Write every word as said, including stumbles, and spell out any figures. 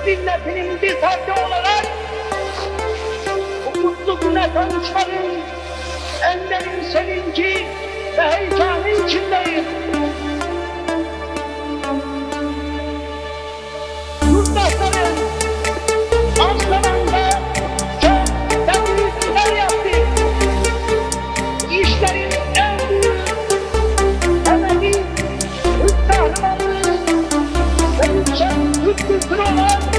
milletinin bir parti olarak bu mutlu güne kavuşmanın en derin sevinci ve heyecanı içindeyim. Yurttaşlarım az zamanda çok ve büyük işler yaptık. İşlerin en büyük temeli Türk kahramanlığı ve yüksek Türk kültürü olan